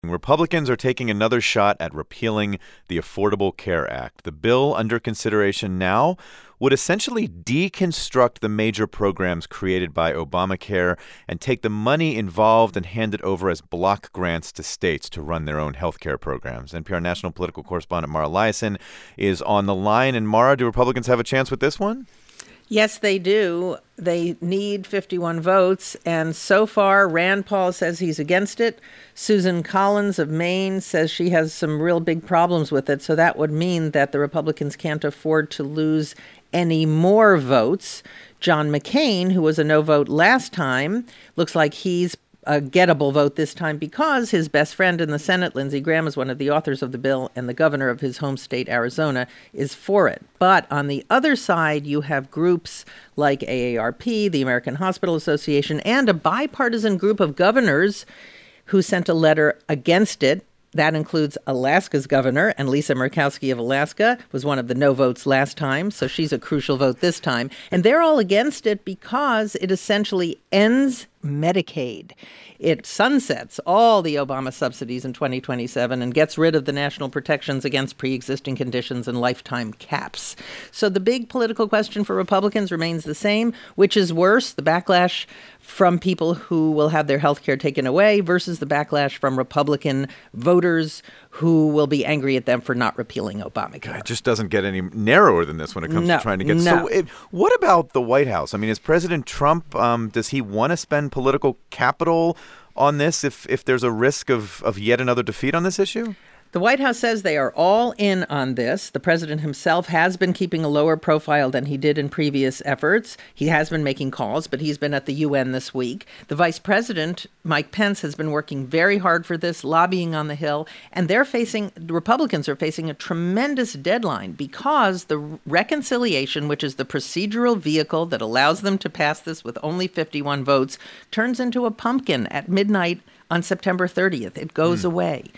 Republicans are taking another shot at repealing the Affordable Care Act. The bill under consideration now would essentially deconstruct the major programs created by Obamacare and take the money involved and hand it over as block grants to states to run their own health care programs. NPR national political correspondent Mara Liasson is on the line. And Mara, do Republicans have a chance with this one? Yes, they do. They need 51 votes, and so far, Rand Paul says he's against it. Susan Collins of Maine says she has some real big problems with it, so that would mean that the Republicans can't afford to lose any more votes. John McCain, who was a no vote last time, looks like he's a gettable vote this time because his best friend in the Senate, Lindsey Graham, is one of the authors of the bill, and the governor of his home state, Arizona, is for it. But on the other side, you have groups like AARP, the American Hospital Association, and a bipartisan group of governors who sent a letter against it. That includes Alaska's governor, and Lisa Murkowski of Alaska was one of the no votes last time, so she's a crucial vote this time. And they're all against it because it essentially ends Medicaid. It sunsets all the Obama subsidies in 2027 and gets rid of the national protections against pre-existing conditions and lifetime caps. So the big political question for Republicans remains the same. Which is worse, the backlash from people who will have their health care taken away versus the backlash from Republican voters who will be angry at them for not repealing Obamacare? It just doesn't get any narrower than this when it comes to trying to get... No. So what about the White House? I mean, is President Trump, does he want to spend political capital on this if there's a risk of yet another defeat on this issue? The White House says they are all in on this. The president himself has been keeping a lower profile than he did in previous efforts. He has been making calls, but he's been at the UN this week. The vice president, Mike Pence, has been working very hard for this, lobbying on the Hill. And the Republicans are facing a tremendous deadline because the reconciliation, which is the procedural vehicle that allows them to pass this with only 51 votes, turns into a pumpkin at midnight on September 30th. It goes away.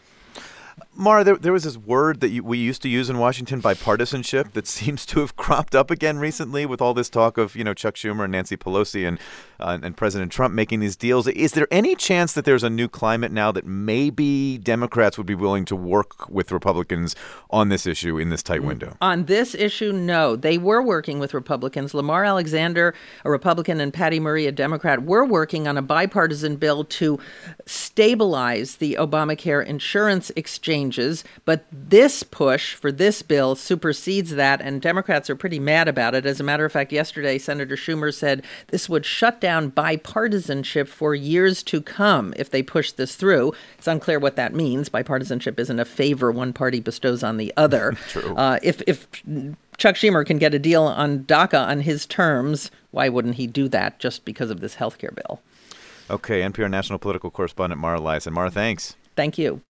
Mara, there was this word that we used to use in Washington, bipartisanship, that seems to have cropped up again recently with all this talk of, Chuck Schumer and Nancy Pelosi and President Trump making these deals. Is there any chance that there's a new climate now that maybe Democrats would be willing to work with Republicans on this issue in this tight window? On this issue, no. They were working with Republicans. Lamar Alexander, a Republican, and Patty Murray, a Democrat, were working on a bipartisan bill to stabilize the Obamacare insurance exchanges. But this push for this bill supersedes that, and Democrats are pretty mad about it. As a matter of fact, yesterday, Senator Schumer said this would shut down bipartisanship for years to come if they push this through. It's unclear what that means. Bipartisanship isn't a favor one party bestows on the other. True. If Chuck Schumer can get a deal on DACA on his terms, why wouldn't he do that just because of this health care bill? Okay, NPR national political correspondent Mara Liasson. Mara, thanks. Thank you.